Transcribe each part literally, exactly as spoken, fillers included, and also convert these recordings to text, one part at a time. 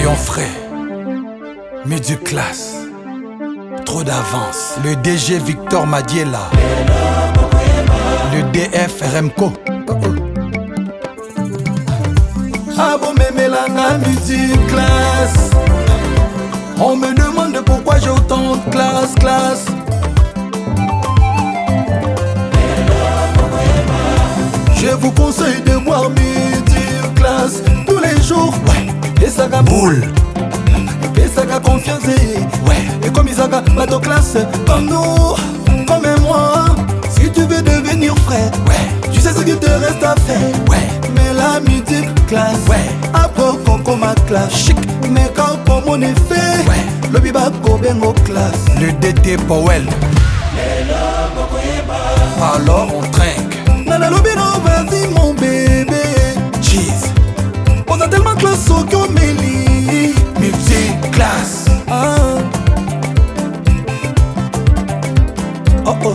Soyons frais, mais du classe. Trop d'avance. Le D G Victor Madiela. Le D F Remco. Oh oh. Abomemelanga multi-classe. On me demande pourquoi j'ai autant de classe, classe. Je vous conseille de boire multi-classe tous les jours. Ouais. Et ça boule. Et ça a confiance. Ouais. Et comme ils ont bateau classe, comme nous, comme moi. Si tu veux devenir frais, ouais. Tu sais ce qu'il te reste à faire. Ouais. Mais la multi-classe, ouais. Après qu'on ma classe, chic. Mais quand pour mon effet, ouais. Le biba bengo classe. Le D T Powell. Alors on trinque. Nana lobino, vas-y mon bébé. Cheese. On a tellement de classe au Kyoméli. Multi-classe. Ah. Oh oh.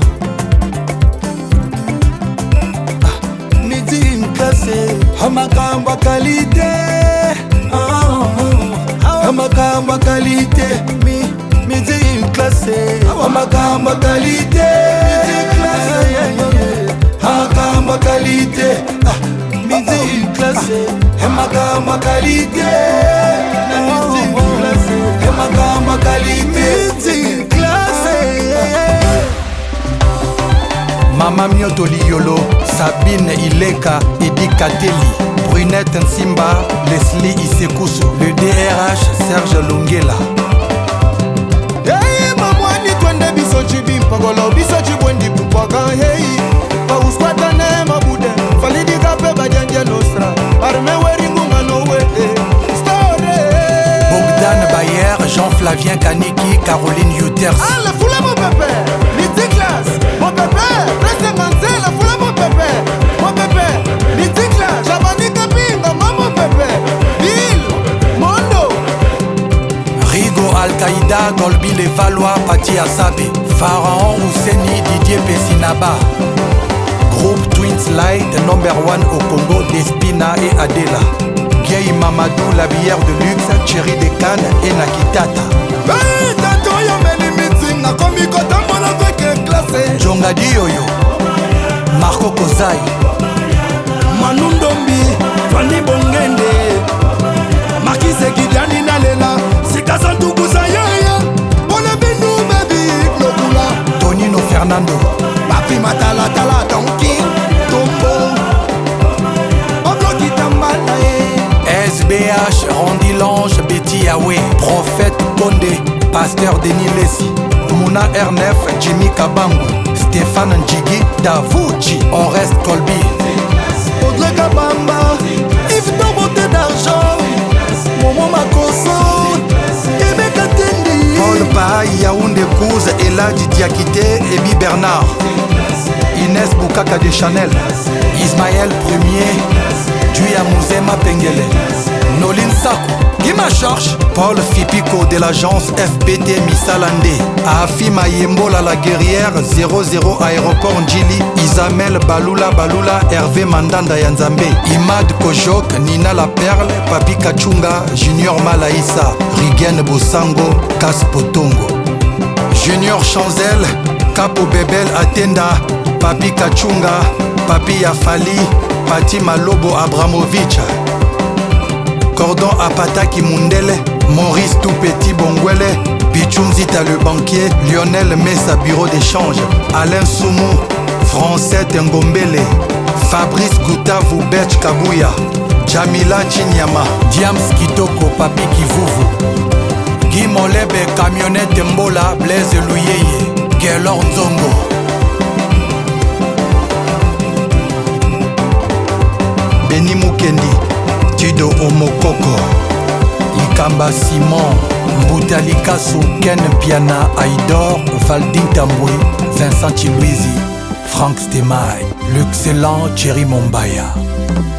Ah. Midi une classe. Hamakamba qualité. Ah. Hamakamba qualité. Mi midi une classe. Hamakamba qualité. Midi classe. Hamakamba qualité. Ah. Midi une classe. Hamakamba qualité. Hamakamba qualité. Mama Mioto Liolo, Sabine Ileka, Edi Kateli, Brunette Nsimba, Leslie Isekusu, le D R H Serge Lungela. Hey, maman, ni twende biso chibi mpagolo, biso chibwendi pupaga, hey. Pa uskwata ne mabude, falidi kape bajanje nostra, arme weringunga nowe, story. Bogdan Bayer, Jean-Flavien Kaniki, Caroline Youters. Ah, la foule mon pépé, multi-classe, mon pépé. La foule mon pépé, mon pépé, multi-classe, Jabani Kapinga, mon pépé, Bill, Mondo. Rigo Al-Qaïda, Golbi Les Valois, Pati Asabe, Pharaon Ousseni, Didier Pessinaba. Groupe Twins Light, number one au Congo, Despina et Adela. Gay Mamadou, la bière de luxe, Thierry de Cannes et Nakitata. Hey, tato yo meni meeting, na komi kota mona kweke classe. Jongadi Yoyo, Marco Kozai, Manu Ndombi, Fanny Bongende, Makise Gidiani Nalela, Sikasantu Kusayaya, Bona Benu Baby, Globula, Tonino Fernando, Papi Matala Tala Donki, Tombo, Oblo Kitambala, S B H, Randy Lange, Betty Yahweh, Prophète Condé, Pasteur Denis Lessi, Mouna R neuf, Jimmy Kabango, Stéphane Njigi, Davuchi, on reste Colby. Audrey Kabamba, Yves de beauté d'argent, Momo Makoso, Québec Atendi, Paul Bahaï, Yaoundé Kouz, Eladji Diakité, Ebi Bernard, Inès Boukaka de Chanel, Ismaël Premier, Duya Mouzema Pengele, Noline Sakou, Guima Georges, Paul Fipiko de l'agence F B T Missalande, Afi Mayembola la guerrière, zéro zéro aéroport Njili, Isamel Balula Balula, Hervé Mandanda Yanzambe, Imad Kojok, Nina La Perle, Papi Kachunga, Junior Malaïsa, Rigen Bosango, Kaspotongo, Junior Chanzel, Capo Bebel Atenda, Papi Kachunga, Papi Yafali, Pati Malobo Abramovich, Cordon Apataki Mundele, Maurice Tout-Petit Bongwele, Pichunzita le banquier, Lionel Messa bureau d'échange, Alain Soumou, Français Ngombele, Fabrice Goutavu Betch Kabouya, Jamila Chinyama, Diams Kitoko Papi Kivuvu, Guy Molebe Camionnette Mbola, Blaise Louyeye, Gelor Nzongo. Beni Mukendi, Tido Omokoko, Ikamba Simon, Mbutalikasu, Ken Piana, Aïdor, Valdin Tamboué, Vincent Chilouizi, Franck Stemay, l'excellent Thierry Mombaya.